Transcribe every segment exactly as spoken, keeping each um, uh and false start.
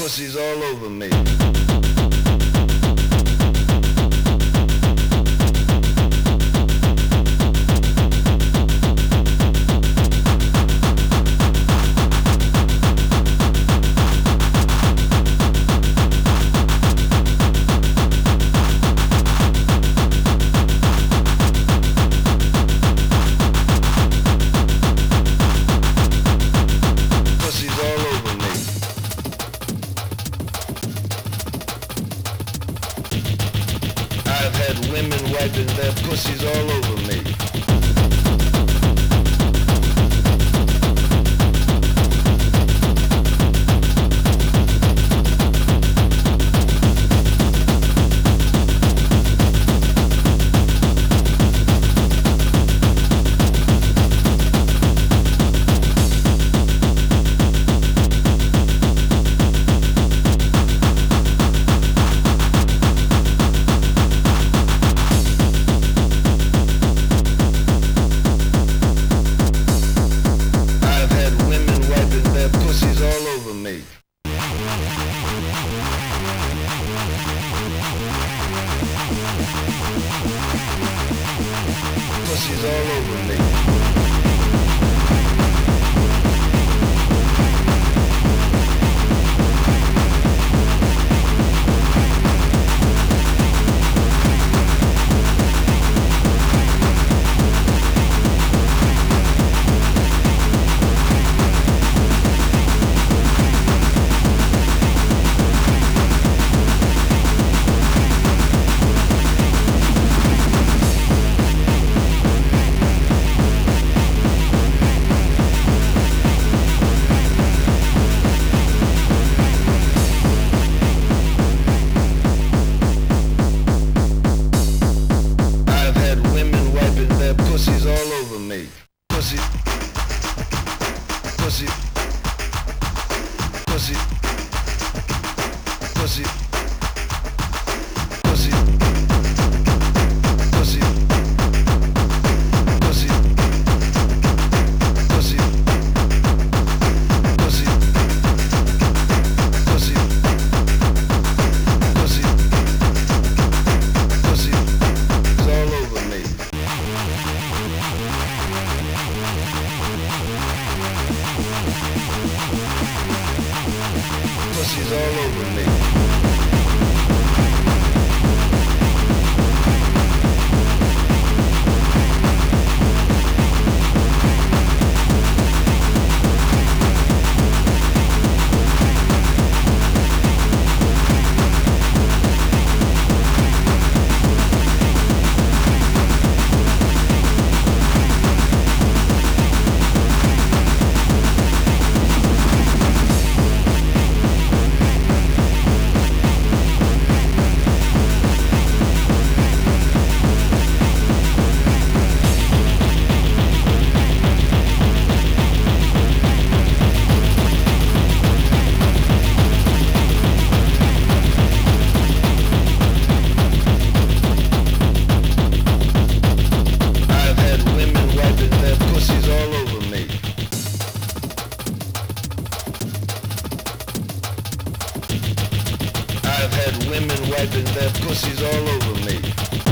pussies all over me. Women wiping their pussies all over me. Pussies all over me. Pussies all over me. Pussy. Pussy. Pussy. Pussy. Pussy. Pussy. Pussy. Pussy. Pussy. Pussy. Pussy. Pussy. It's all over me. Pussies all over me. I've had women wiping their pussies all over me.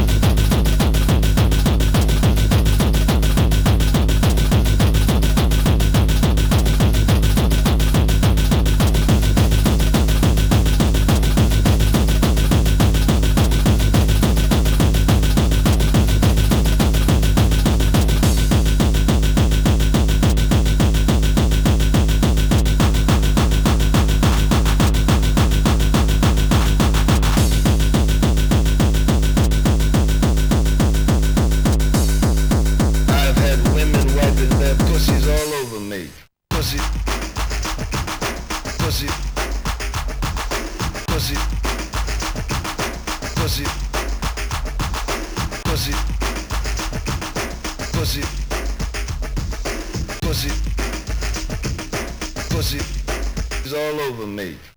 Pussy, pussy, pussy, pussy, pussy, pussy, pussy, pussy is all over me.